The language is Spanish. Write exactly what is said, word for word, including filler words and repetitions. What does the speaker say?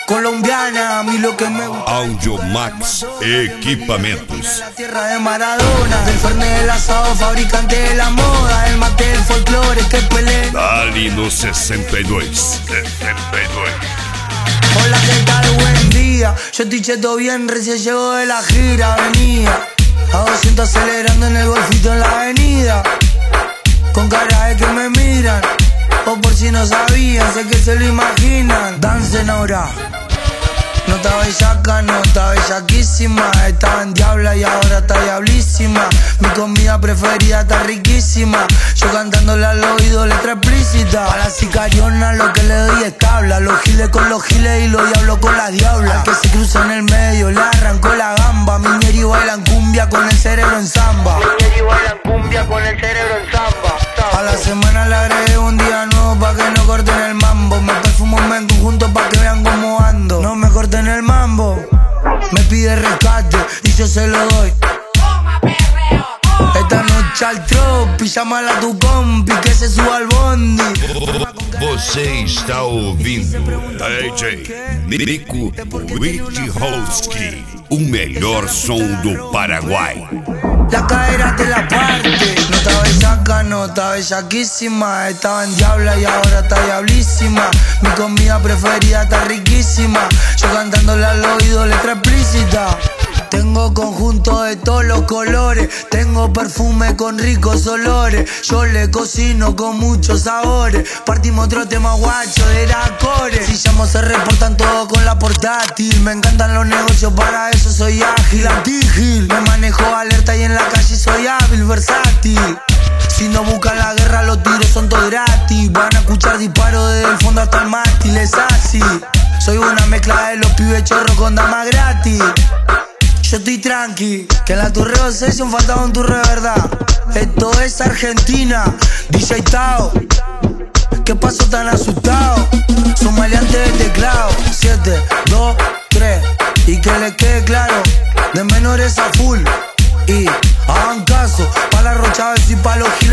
colombiana, a mí lo que me gusta. Audiomax Equipamentos. La tierra de Maradona, del Fernet del asado, fabricante de la moda, el mate del folclore que pelea. Dali no sesenta y dos. sesenta y dos. Hola, ¿qué tal? Buen día. Yo estoy cheto bien, recién llego de la gira, venía a doscientos acelerando en el golfito en la avenida, con cara de que me miran, o por si no sabían, sé que se lo imaginan. Dancen ahora. No está bellaca, no está bellaquísima. Estaba en diabla y ahora está diablísima. Mi comida preferida está riquísima. Yo cantándole al oído letra explícita. A la sicariona lo que le doy es tabla. Los giles con los giles y los diablos con las diablas. Al que se cruza en el medio le arrancó la gamba. Miñeri bailan cumbia con el cerebro en samba. Miñeri bailan cumbia con el cerebro en samba. A la semana le agregué un día nuevo pa' que no corten el mambo. Me perfumo en conjunto pa' que vean cómo ando. No me corten el mambo. Me pide rescate y yo se lo doy. Esta noche al tropi, llámala a tu compi que se suba al bondi. Você está ouvindo D J Nico Witchowski, o melhor som do Paraguai. La cadera te la parte. No está bellaca, no está bellaquísima. Estaba en diabla y ahora está diablísima. Mi comida preferida está riquísima. Yo cantándole al oído letra explícita. Tengo conjunto de todos los colores. Tengo perfume con ricos olores. Yo le cocino con muchos sabores. Partimos otro tema guacho de Core. Si llamo se reportan todo con la portátil. Me encantan los negocios, para eso soy ágil. Antigil, me manejo alerta y en la calle soy hábil, versátil. Si no buscan la guerra, los tiros son todos gratis. Van a escuchar disparos desde el fondo hasta el mástil, es así. Soy una mezcla de los pibes chorros con damas gratis. Yo estoy tranqui, que en la Turreo Session faltaba un turro de verdad. Esto es Argentina, D J Tao. ¿Qué pasó tan asustado? Son maleantes de teclado. Siete, dos, tres. Y que les quede claro, de menores a full. Y hagan caso, pa' la Rocha y pa' los giles